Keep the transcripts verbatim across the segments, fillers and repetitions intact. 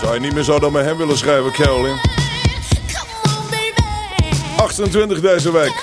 Zou je niet meer zo dan met hem willen schrijven, Caroline? achtentwintig deze week.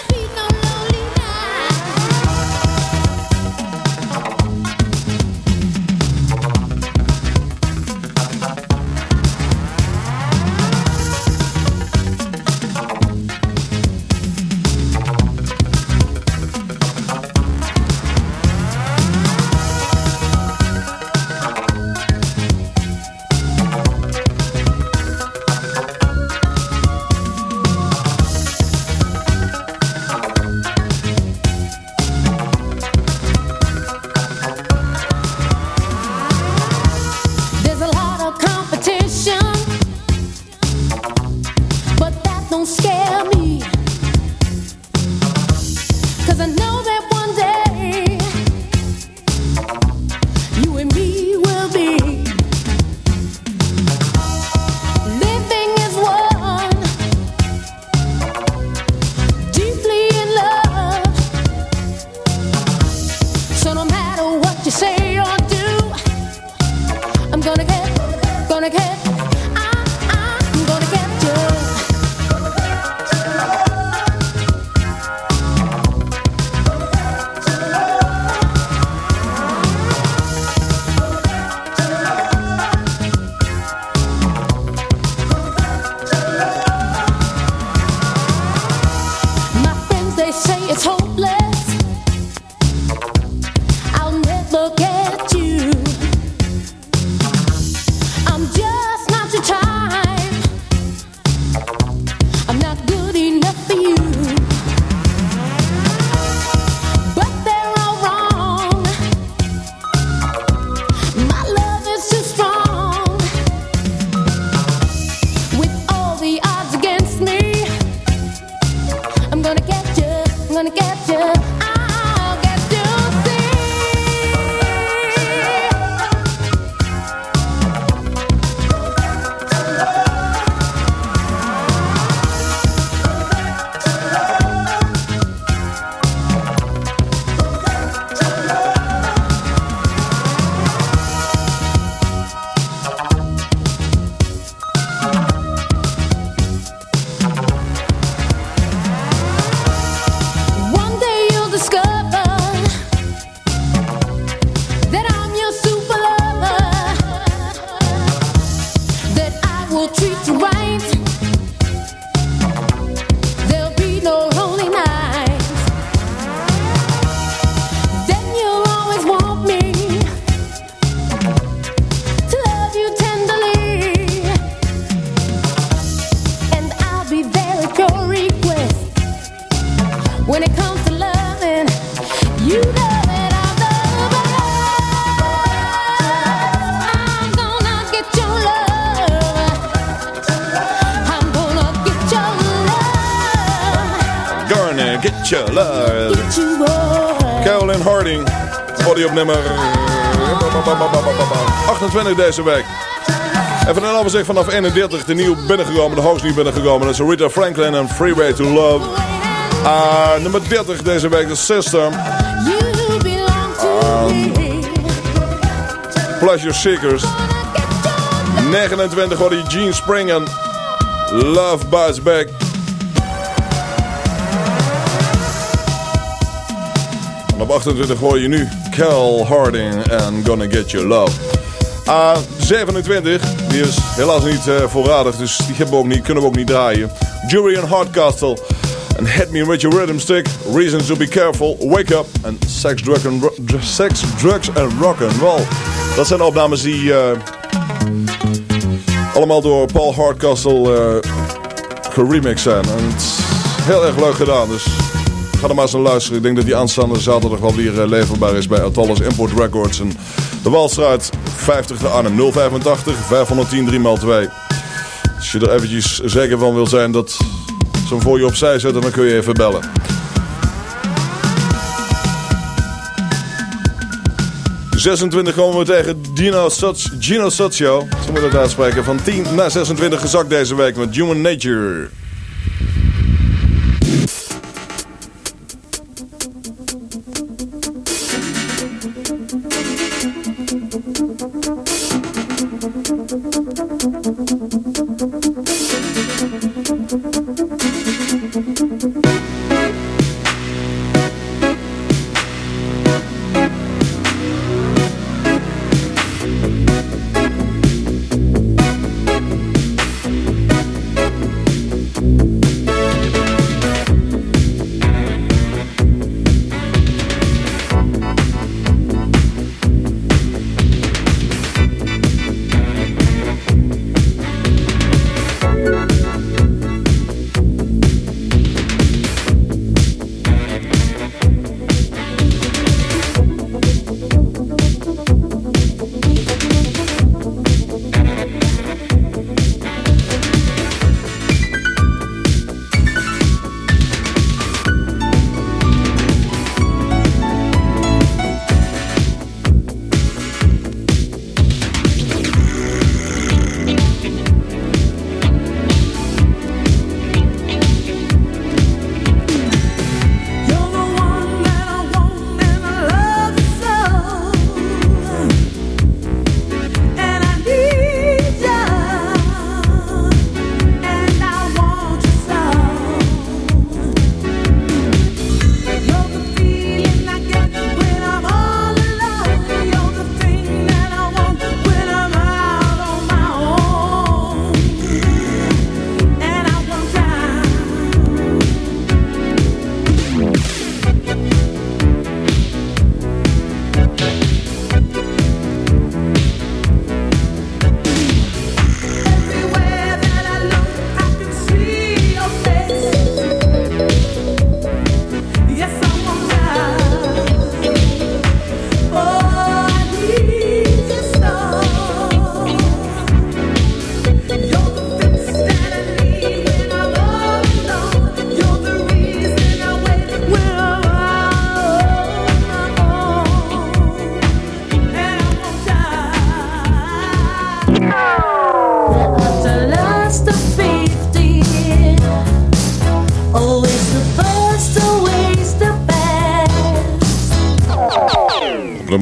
Caroline Harding, body op nummer achtentwintig deze week. Even een overzicht vanaf eenendertig, de nieuw binnengekomen, de hoogst nieuw binnengekomen. Dat is Rita Franklin en Freeway to Love. Uh, nummer dertig deze week, de Sister. Um, Pleasure Seekers. negenentwintig hoorde je Gene Spring en Love Bites Back. En op achtentwintig hoor je nu Cal Harding en Gonna Get Your Love. Uh, zevenentwintig, die is helaas niet uh, voorradig, dus die hebben we ook niet, kunnen we ook niet draaien. Julian Hardcastle en Hit Me With Your Rhythm Stick, Reasons to Be Careful, Wake Up en Sex, Drug and Ro- Sex Drugs and Rock and Roll. Dat zijn opnames die uh, allemaal door Paul Hardcastle uh, geremixed zijn. En het is heel erg leuk gedaan, dus ga er maar eens naar luisteren. Ik denk dat die aanstaande zaterdag wel weer uh, leverbaar is bij Atollas Import Records. En de Waalstraat vijftig te Arnhem, nul vijfentachtig vijfhonderdtien drie maal twee. Als je er eventjes zeker van wil zijn dat ze hem voor je opzij zetten, dan kun je even bellen. zesentwintig komen we tegen Dino Soz, Gino Sozio. Zo moet ik het uitspreken. Van tien naar zesentwintig gezakt deze week met Human Nature. Thank you.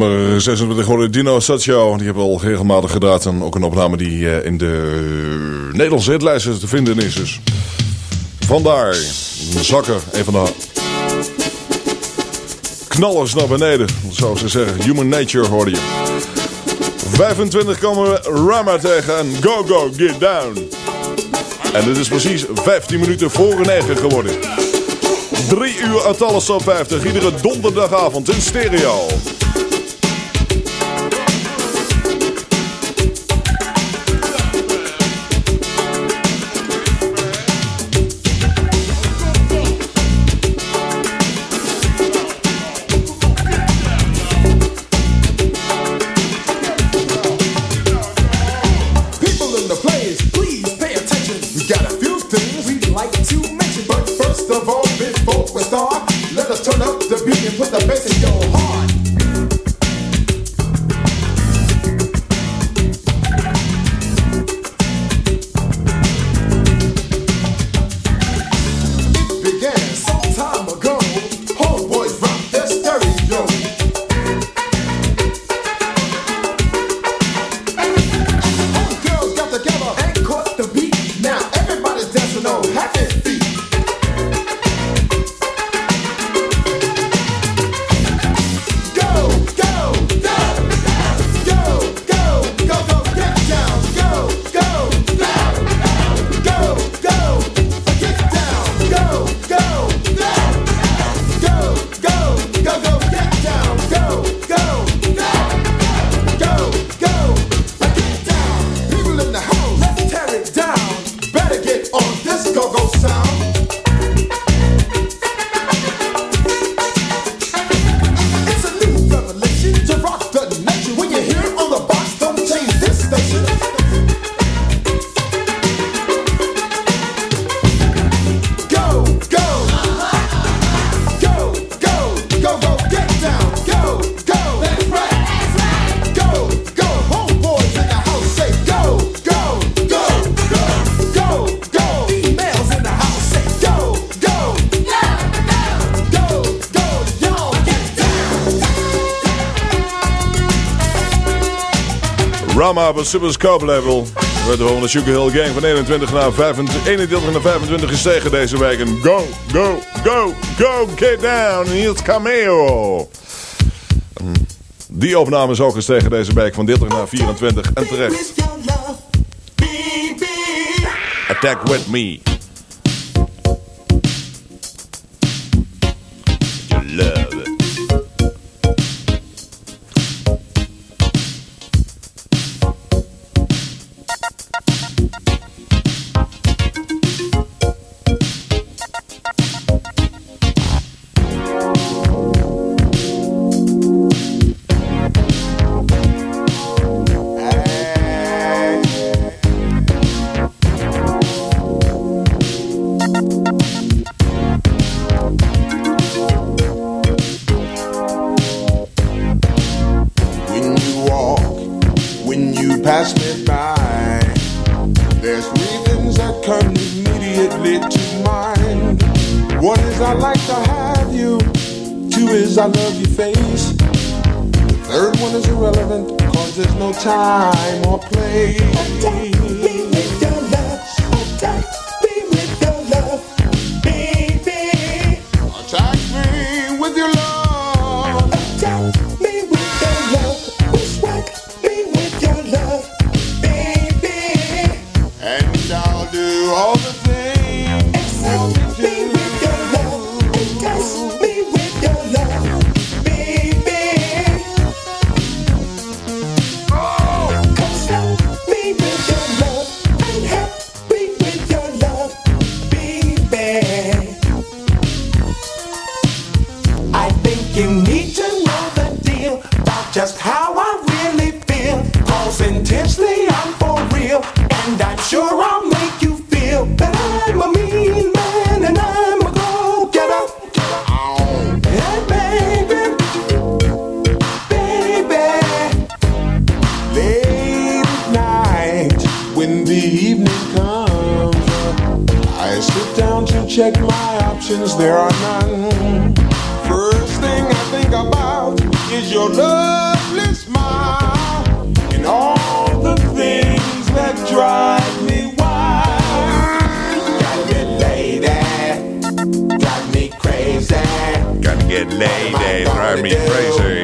nummer zesentwintig geworden, Dino Asaccio. Die hebben we al regelmatig gedaan. En ook een opname die uh, in de Nederlandse hitlijsten te vinden is. Dus vandaar, zakken, een van de knallers naar beneden. Zoals ze zeggen, Human Nature hoorde je. vijfentwintig komen we Rama tegen en Go Go Get Down. En dit is precies vijftien minuten voor negen geworden. Drie uur uit alles op vijftig, iedere donderdagavond in stereo. Rama op een Super Scope level. We werden gewoon de Sugar Hill Gang van eenentwintig naar vijfentwintig, eenentwintig naar vijfentwintig gestegen deze week. En go, go, go, go, get down. En hier is Cameo. Die opname is ook gestegen deze week van dertig naar vierentwintig. En terecht. Attack with me. You love it. Pass me by. There's three things that come immediately to mind. One is I like to have you. Two is I love your face. The third one is irrelevant, cause there's no time or place. Attack me with your love. Attack me with your love, baby. Attack me with your love. Attack me with your love. Bushwhack me with your love, baby. And I'll do all the things. Excite me with your love. Entice me with your love, baby. Oh! Console me with your love and help me with your love, baby. I think you need to know the deal about just how I really feel. Cause intensely I'm for real, and I'm sure I'll make you feel that I'm a mean man and I'm a go-getter. Hey baby, baby. Late at night, when the evening comes, I sit down to check my options, there are none. First thing I think about is your love. lady, drive me crazy.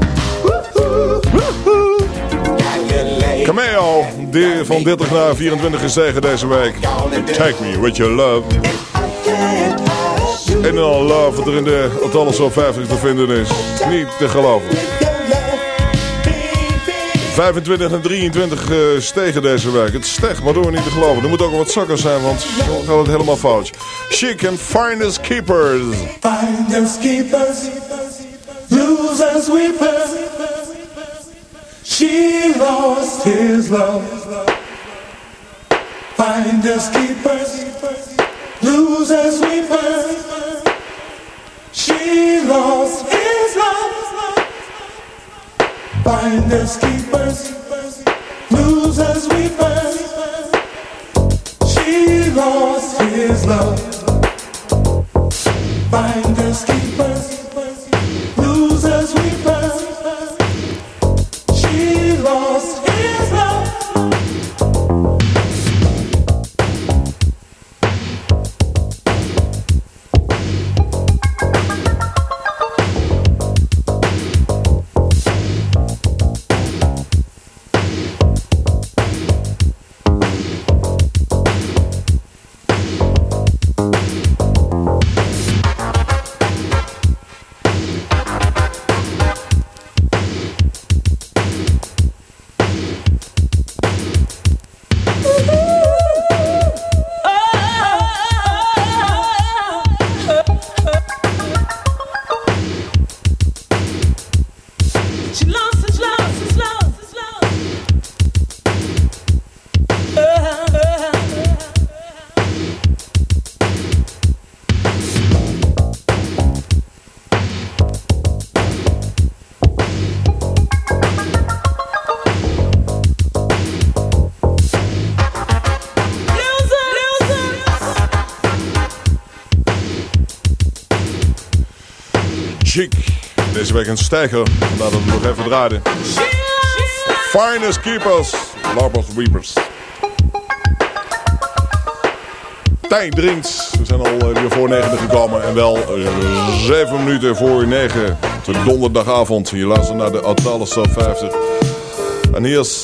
Cameo, die van dertig naar vierentwintig gestegen deze week. Take me with your love. En dan love wat er in de Atalles Top vijftig te vinden is. Niet te geloven. vijfentwintig en drieëntwintig uh, stegen deze week. Het stijgt, maar door niet te geloven. Er moet ook wat zakkers zijn, want dan gaat het helemaal fout. Chic and Finders Keepers. Finders Keepers, losers weepers. She lost his love. Finders Keepers, losers weepers. She lost his love. Finders Keepers, losers weepers. She lost his love. Finders Keepers, losers weepers. She lost his love. Chic. Deze week een stijger. Vandaar dat we nog even draaien. Finest Keepers. Lovers Weepers. Tijd drinkt. We zijn al weer voor negen gekomen. En wel zeven minuten voor negen. De donderdagavond. Je luistert naar de Atales Top vijftig. En hier is...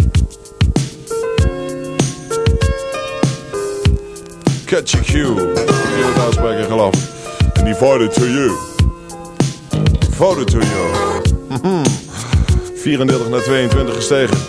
Catchy Q. Je het uitspreken geloof ik. En die voted to you. Voted to you. vierendertig naar tweeëntwintig gestegen.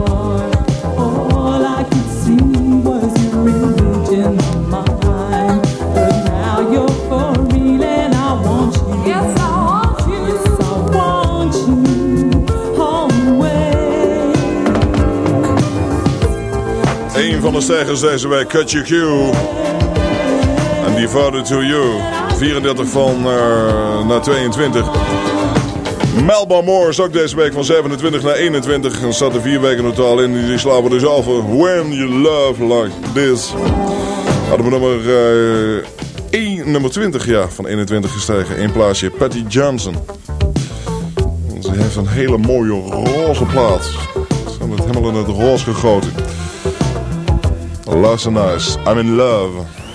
Mine. Een van de stijgers deze week, Cut Your Q. En Devoted to You. vierendertig van uh, naar tweeëntwintig. Melba Moore is ook deze week van zevenentwintig naar eenentwintig. En staat er vier weken in totaal in. Die slaan we dus over. When You Love Like This. Hadden we nummer, uh, één, nummer twintig, ja, van eenentwintig gestegen. Eén plaatsje, Patty Johnson. Ze heeft een hele mooie roze plaat. Ze hebben het helemaal in het roze gegoten. Luister nice. I'm in love.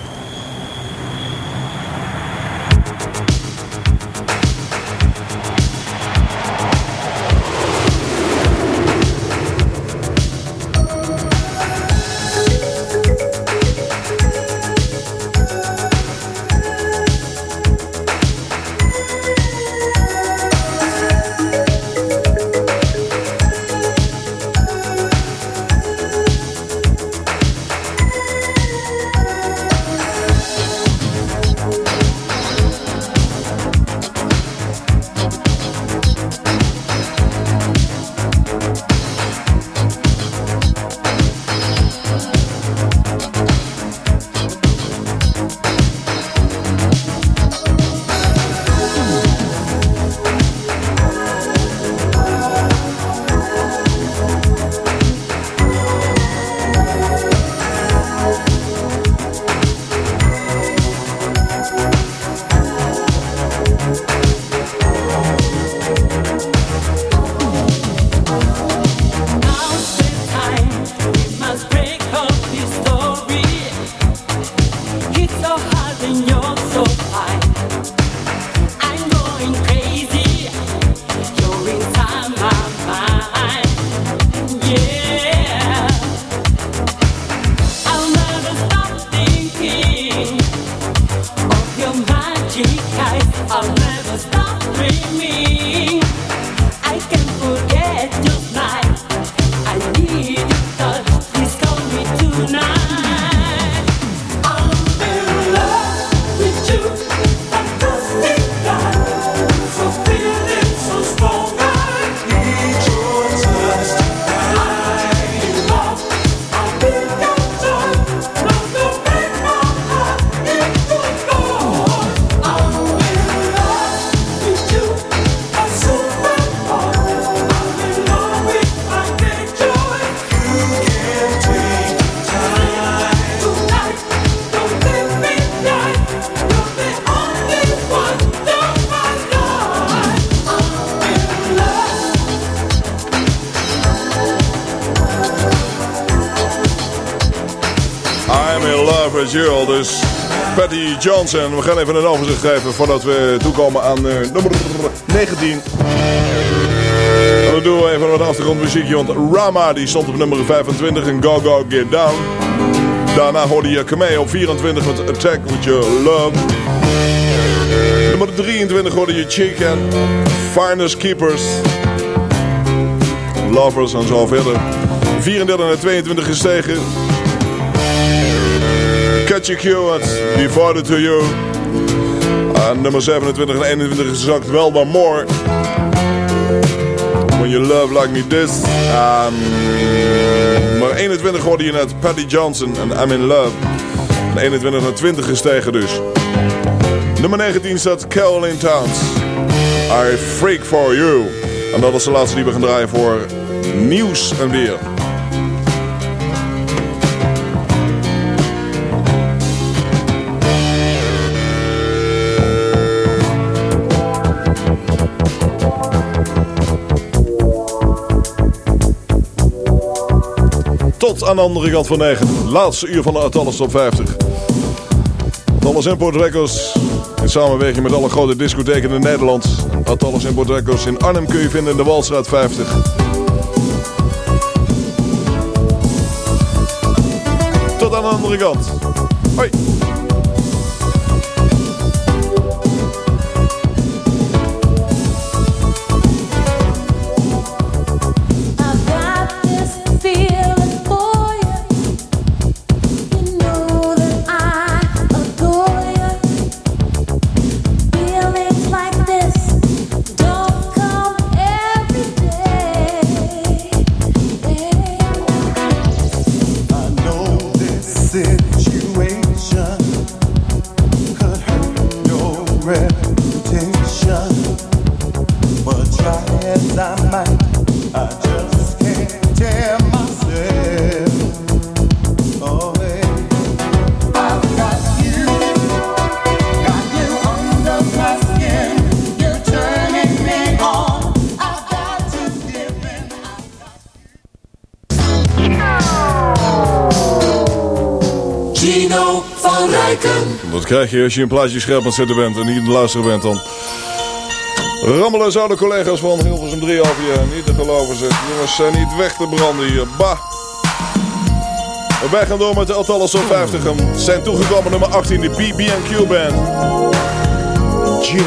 Dus Patty Johnson. We gaan even een overzicht geven voordat we toekomen aan uh, nummer negentien. En dan doen we even wat achtergrondmuziekje, want Rama die stond op nummer vijfentwintig in Go Go Get Down. Daarna hoorde je Cameo op vierentwintig met Attack With Your Love. Nummer drieëntwintig hoorde je Chicken, Finest Keepers, Lovers en zo verder. vierendertig naar tweeëntwintig gestegen. Cut Your Q, Devoted to You. Uh, nummer zevenentwintig en eenentwintig gezakt, Melba Moore. When You Love Like Me This. Um, nummer eenentwintig hoorde je net Patty Johnson en I'm in Love. En eenentwintig naar twintig gestegen dus. Nummer negentien staat Caroline Towns. I Freak For You. En dat is de laatste die we gaan draaien voor nieuws en weer. Tot aan de andere kant van negen. Laatste uur van de Attalles Top vijftig. Attalles Import Records. In samenwerking met alle grote discotheken in Nederland. Attalles Import Records in Arnhem kun je vinden in de Walstraat vijftig. Tot aan de andere kant. Hoi. I know Jamaican. Dat krijg je als je een plaatje scherp aan het zetten bent en niet aan het luisteren bent dan. Rammelen zouden collega's van Hilversum drie over je. Niet te geloven ze. Jongens zijn niet weg te branden hier. Bah. Wij gaan door met de Altalles Top vijftig. Zijn toegekomen nummer achttien, de B B en Q Band. Genie.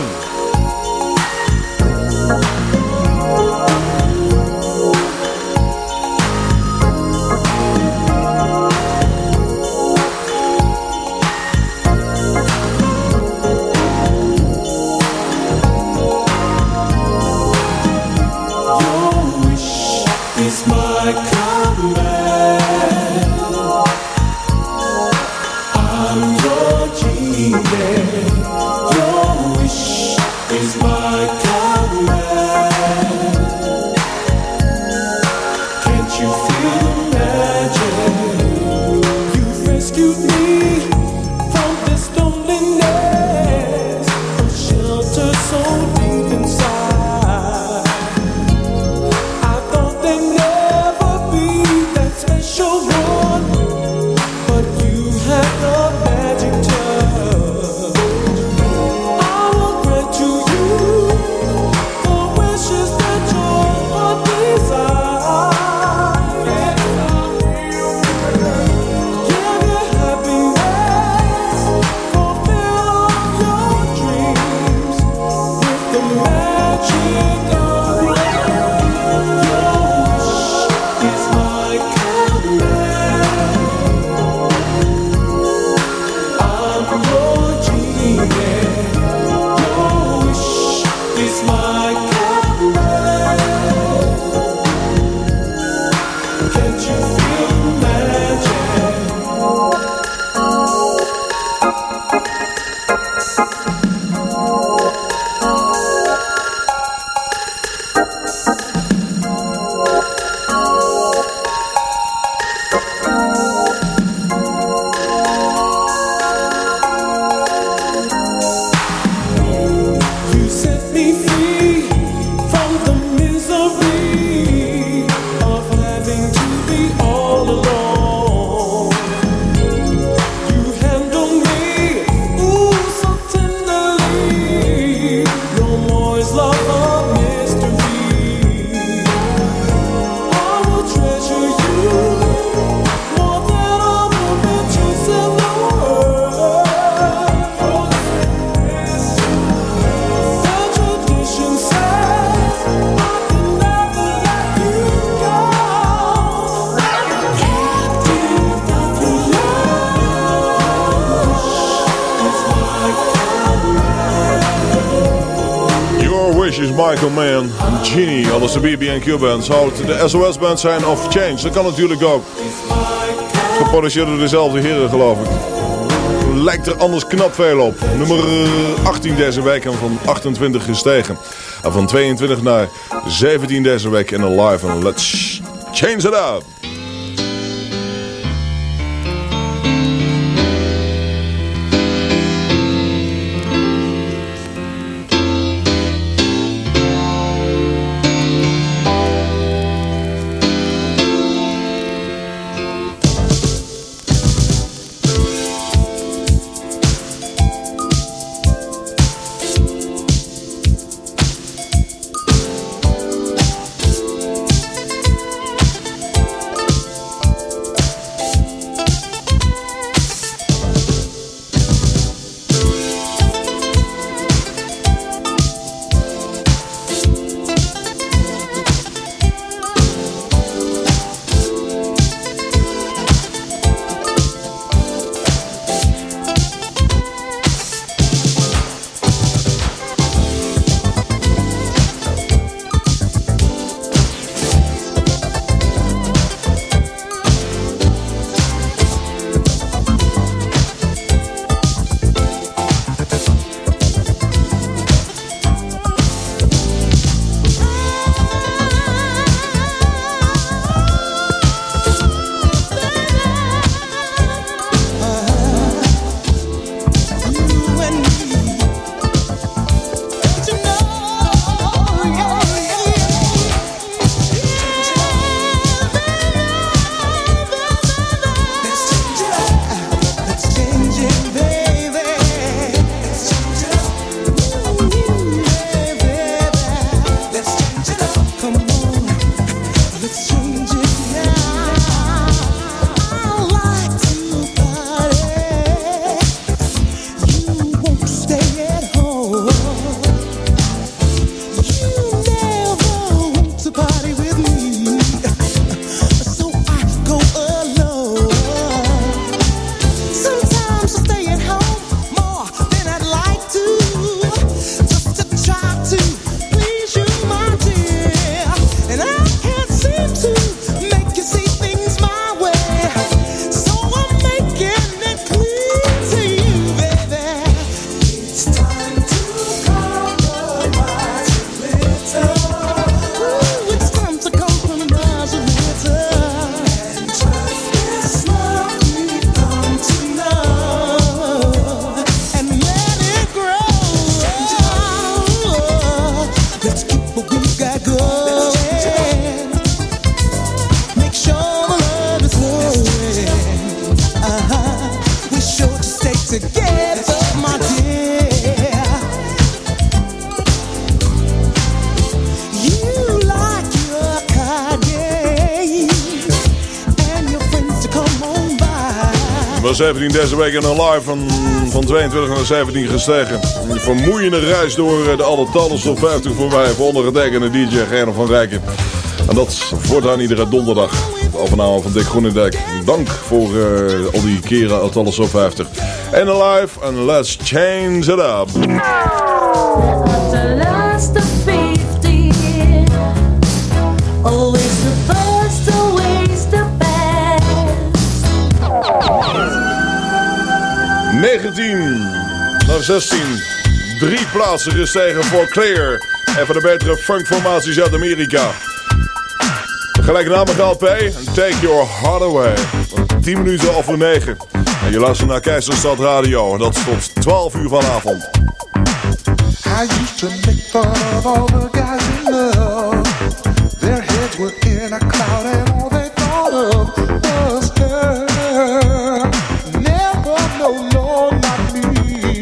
Michael Mann, Genie, alles de B B en Q Band. Zou het de S O S band zijn of Change? Dat kan natuurlijk ook. Geproduceerd door dezelfde heren, geloof ik. Lijkt er anders knap veel op. Nummer achttien deze week en van achtentwintig gestegen. En van tweeëntwintig naar zeventien deze week in een live. En let's change it up. Nummer zeventien deze week in een live van, van tweeëntwintig naar zeventien gestegen. Een vermoeiende reis door de allertalligste top vijftig voorbij voor ondergetekende D J Gerner van Rijken. En dat voortaan iedere donderdag. De overname van Dick Groenendijk. Dank voor uh, al die keren uit alles top vijftig. En een live en let's change it up. negentien naar zestien. Drie plaatsen gestegen voor Clear. En voor de betere funkformaties uit Amerika. De gelijknamige L P. Take Your Heart Away. tien minuten over negen. En je luistert naar Keizerstad Radio. En dat is tot twaalf uur vanavond. I used to make fun of all the guys in love. Their heads were in a cloud and all they thought of was her. Never, no, no, not me.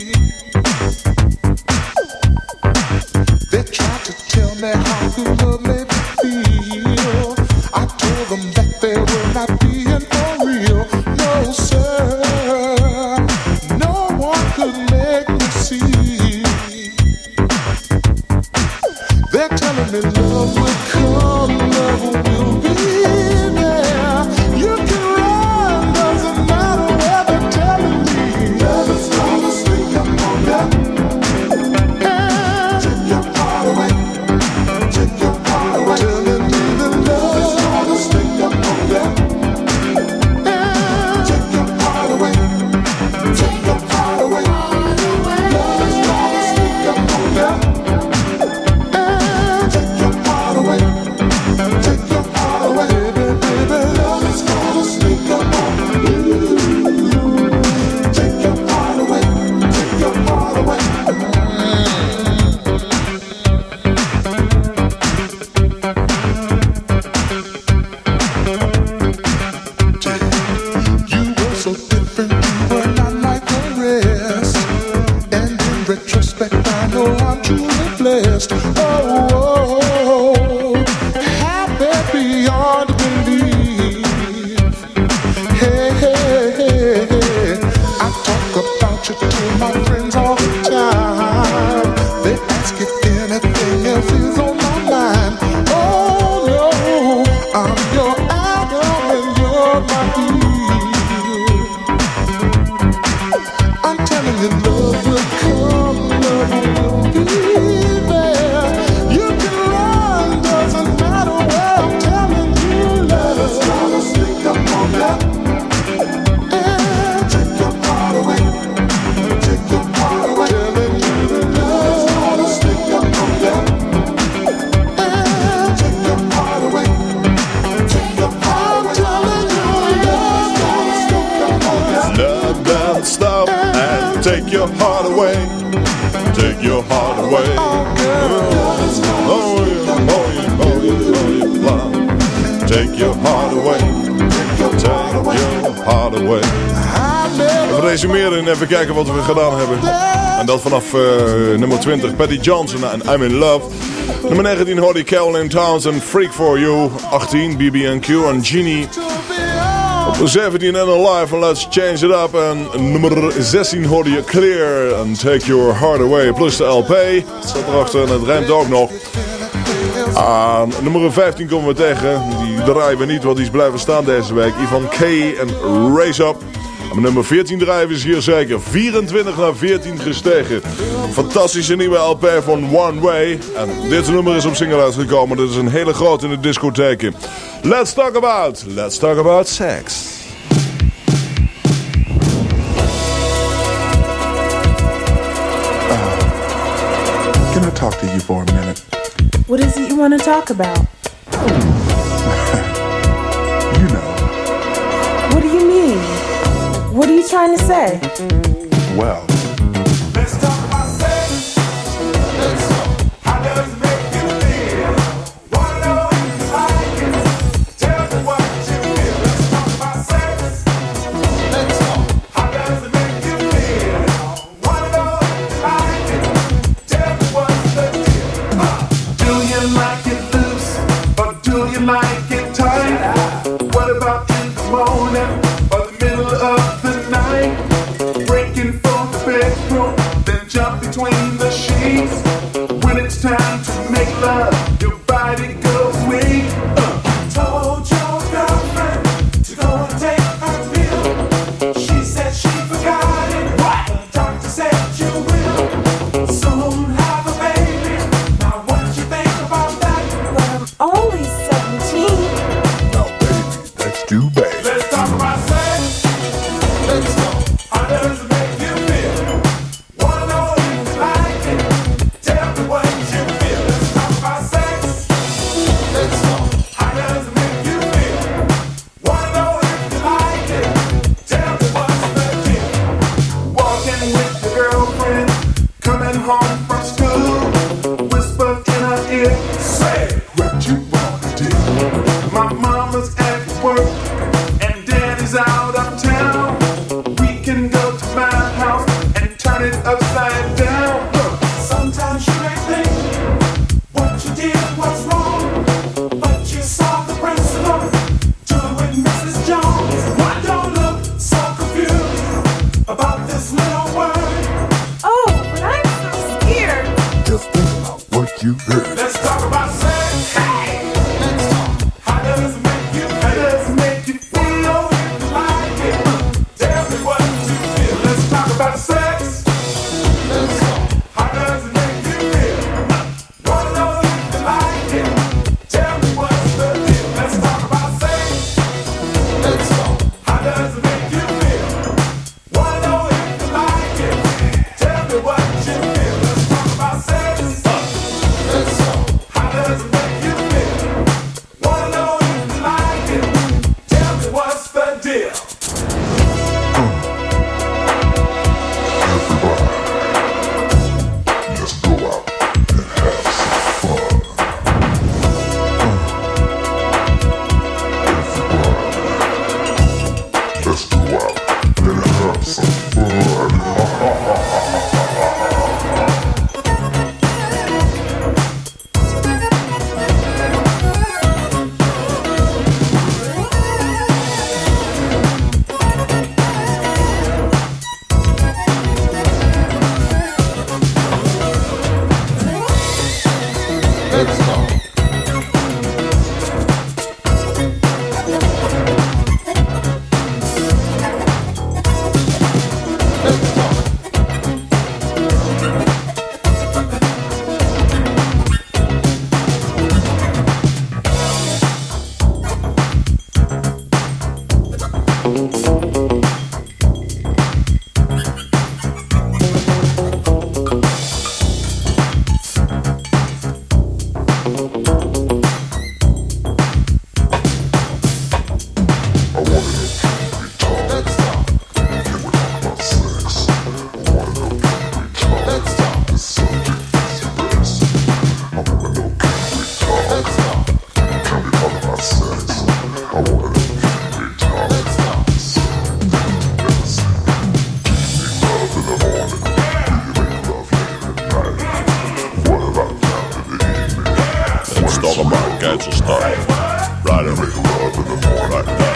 They tried to tell me how good love made me feel. I told them that they were not being for real. No, sir, no one could make me see. They're telling me love will come, love will be there. You can run, doesn't matter where they're telling me. Love is gonna sneak up on you. Take your heart away, take your heart away. Telling me that love is gonna sneak up on you. Take your heart away, take your heart away. Love is gonna sneak up on you. Take your heart away, take your heart away, baby, baby. Love is gonna sneak up on you. Take your heart away, take your heart away. You were so different, you were not like the rest. And in retrospect, I know I'm truly blessed. Oh, oh, oh, happy beyond belief. Hey, hey, hey, hey. I talk about you to my friends all the time. They ask if anything else is on my mind. Oh no, I'm your idol and you're my Eve. I'm telling you, love will come, love will be there. You can run, doesn't matter where. I'm telling you, love is gonna sneak up on you. Take your heart away, take your heart away. Telling you that love is gonna sneak up on you. Take your heart away, take your heart away. Telling you love is gonna sneak up on you. Love don't stop and take your heart away. Take your heart away. Oh yeah, oh yeah, oh yeah, oh yeah, love. Take your heart away. Take your heart away. Even resumeren en even kijken wat we gedaan hebben. En dat vanaf uh, nummer twintig, Patty Johnson en I'm in Love. Nummer negentien hoorde je Carolyn Townsend, Freak for You. achttien, B B and Q en Genie. Op zeventien en Alive en Let's Change It Up. En nummer zestien hoorde je Clear en Take Your Heart Away. Plus de L P. Het staat erachter en het rijmt ook nog. Aan nummer vijftien komen we tegen. Die draaien we niet, want die is blijven staan deze week. Ivan K. en Raise Up. En nummer veertien draaien we is hier zeker. vierentwintig naar veertien gestegen. Fantastische nieuwe L P van One Way. En dit nummer is op single uitgekomen. Dit is een hele grote in de discotheken. Let's talk about, let's talk about sex. Can I talk to you for a minute? What is it you want to talk about? You know, What do you mean? What are you trying to say? well, Let's talk about sex. Let's talk. How does it make you feel? Wanna know if you like it? Tell me what you feel. Let's talk about sex. Let's talk. How does it make you feel? Wanna know if you like it? Tell me what's the deal. Uh, do you like it loose or do you like it tight? What about in the morning or the middle of get you started. Right on. Like that.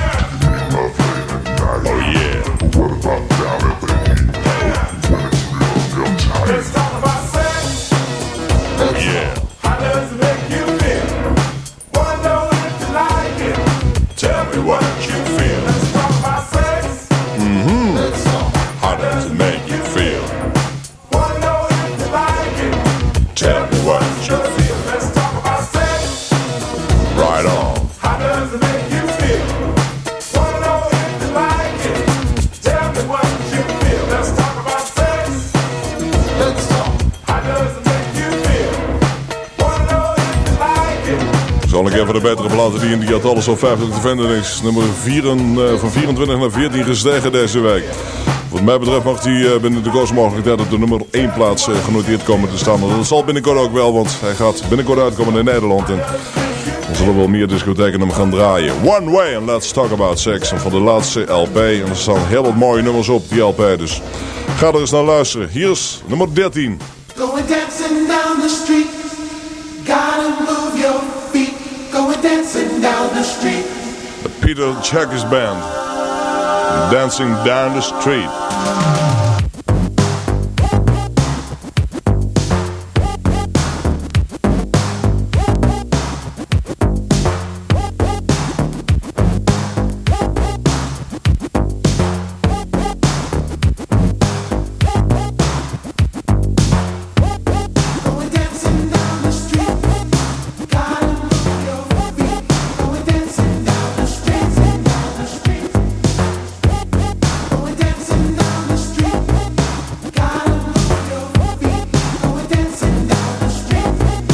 Oh yeah. But what about down at the heat? When it's real, real tight. Let's talk about sex. Oh yeah. How does it make you feel? Wanna know if you like it? Tell me what you feel. Let's talk about sex. Mm-hmm. How does it make you feel? Wanna know if you like it? Tell me what you feel. Let's talk about sex. Right on. How does it make you feel? Wanna know if you like it? Tell me what you feel. Let's talk about sex. Let's talk. How does it make you feel? Wanna know if you like it? Zal ik even de betere platen die in die had alles op vijftig te vinden is. Nummer vier, uh, van vierentwintig naar veertien gestegen deze week. Wat mij betreft mag die uh, binnen de kortste mogelijkheid op de nummer één plaats uh, genoteerd komen te staan. Dat zal binnenkort ook wel, want hij gaat binnenkort uitkomen in Nederland. En er zullen wel meer discotheken hem gaan draaien. One Way and Let's Talk About Sex. En van de laatste L P. En er staan heel wat mooie nummers op die L P. Dus ga er eens naar luisteren. Hier is nummer dertien. Going dancing down the street. Gotta move your feet. Going dancing down the street. The Peter Checkers Band. Dancing Down the Street. Going dancing down the street. Gotta move your feet. Going dancing down the street. Down the street. Going dancing down the street. Gotta move your feet. Going dancing down the street.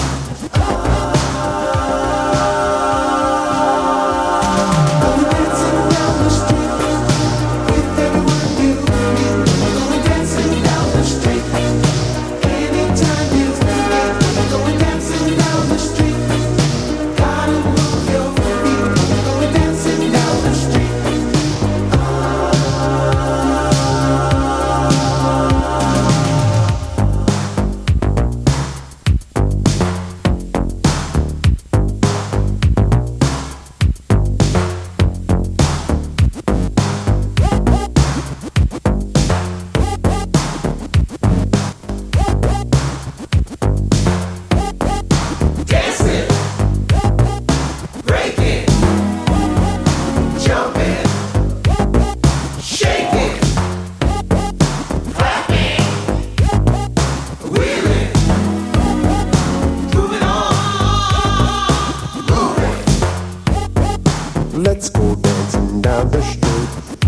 Going dancing down the street with everyone you meet. Going dancing down the street anytime you need. Going dancing down the street. Gotta move your feet. Going dancing down the street. Dancing, breaking, jumping, shaking, clapping, wheeling, moving on, moving. Let's go dancing down the street.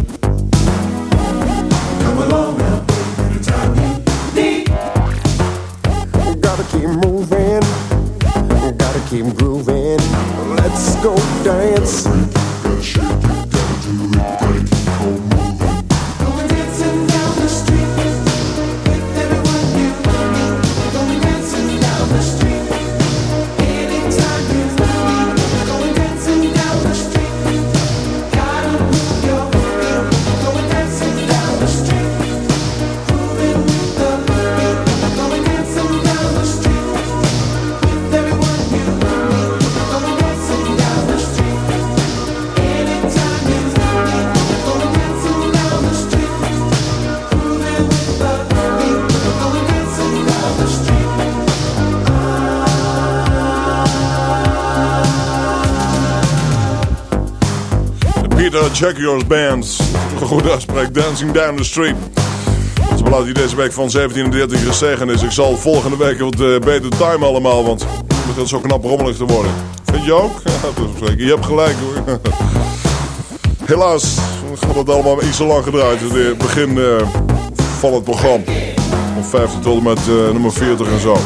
Come along now, baby, anytime you need. Gotta keep moving, gotta keep grooving. Let's go dance. Gotta shake it, gotta do it right. Keep on moving. Going dancing down the street with everyone you meet. Going dancing down the street anytime you need. Going dancing down the street. Gotta move your feet. Going dancing down the street. Moving with the beat. Going dancing down the street with everyone you meet. Going dancing down the street anytime you need. Going dancing down the street. Moving with the beat. Going dancing down the street. De Peter Checkers Band. Goed uitspreek. Dancing Down the Street. Dat is een plaat die deze week van zeventien en dertien gestegen is. Ik zal volgende week wat uh, beter timen allemaal. Want het begint zo knap rommelig te worden. Vind je ook? Ja, dat is zeker. Je hebt gelijk hoor. Helaas gaat het allemaal iets te lang gedraaid. Het begin uh, van het programma. Van vijftig tot en met uh, nummer veertig en zo.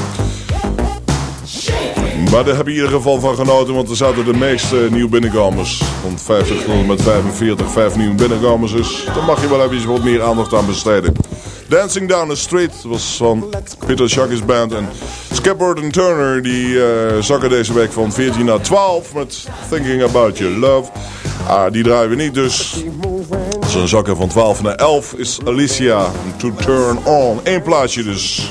Maar daar heb je in ieder geval van genoten, want er zaten de meeste uh, nieuwe binnenkomers. Van vijftig tot en met vijfenveertig, vijf nieuwe binnenkomers. Dus daar mag je wel even wat meer aandacht aan besteden. Dancing Down the Street was van Peter Checkers Band. En Skipper en Turner die uh, zakken deze week van veertien naar twaalf met Thinking About Your Love. Ah, die draaien we niet, dus zo'n zakken van twaalf naar elf is Alicia To Turn On. Eén plaatsje dus.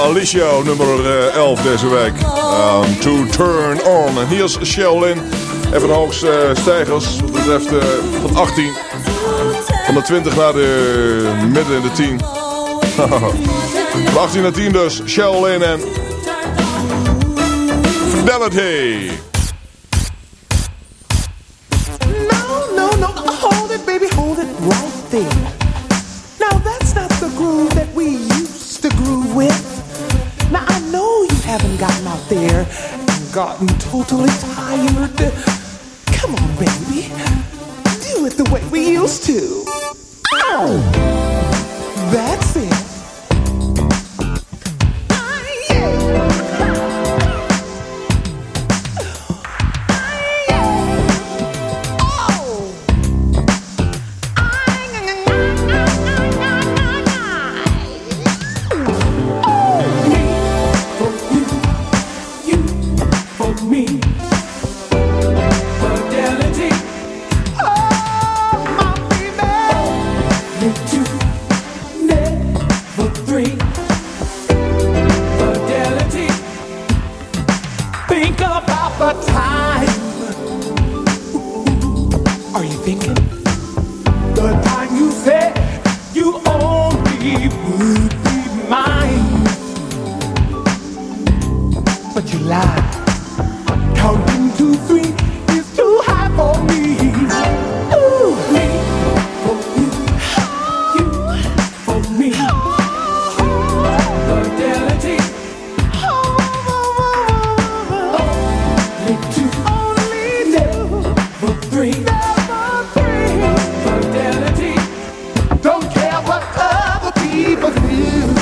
Alicia, nummer uh, elf deze week. Um, to Turn On. En hier is Sheryl Lynn. Even de hoogste uh, stijgers. Wat betreft uh, van achttien. Van de twintig naar de midden in de tien. Van achttien naar tien dus. Sheryl Lynn en Fidelity. No, no, no, hold it, baby, hold it right there. Now that's not the groove that we used to groove with. Now I know you haven't gotten out there and gotten totally tired. Come on, baby, do it the way we used to. Ow! That's it.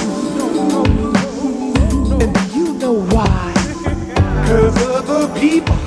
People